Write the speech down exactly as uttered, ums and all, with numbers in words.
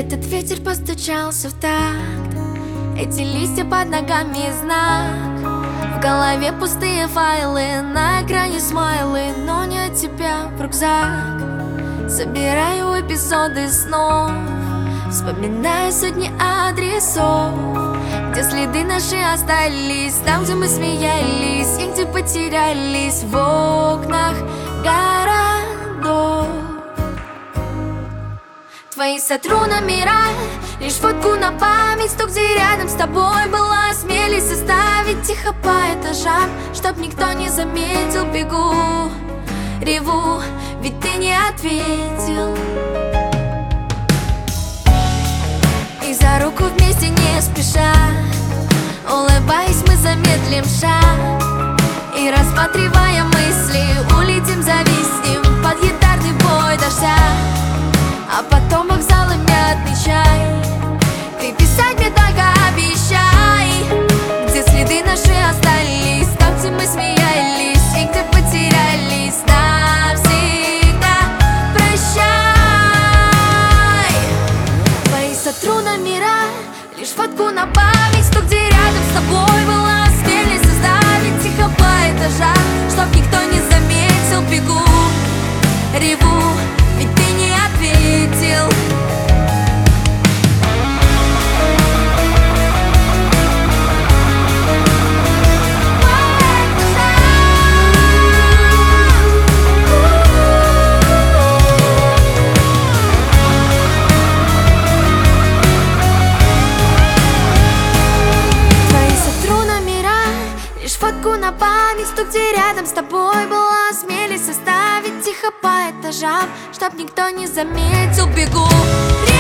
Этот ветер постучался в такт, эти листья под ногами знак. В голове пустые файлы, на экране смайлы, но не от тебя в рюкзак. Собираю эпизоды снов, вспоминаю сотни адресов, где следы наши остались, там, где мы смеялись и где потерялись в окнах городов. Твои сотру номера, лишь фотку на память, ту, где рядом с тобой была. Осмелись составить тихо по этажам, чтоб никто не заметил. Бегу, реву, ведь ты не ответил. И за руку вместе не спеша, улыбаясь, мы замедлим шаг. И рассматривая мысли, улетим, зависнем под гитарный бой дождя. А потом вокзалами отмечай, ты писать мне только обещай, где следы наши остались, там, где мы смеялись и где потерялись навсегда. Прощай. Твои сотру номера, лишь фотку на память, ту, где рядом с тобой была. Смелись составить тихо по этажам, чтоб никто не заметил. Бегу, реву, ведь ты не ответил. Твои сотру номера, лишь фотку на память, ту, где рядом с тобой была. Смелись составить тихо по этажам, чтоб никто не заметил. Бегу.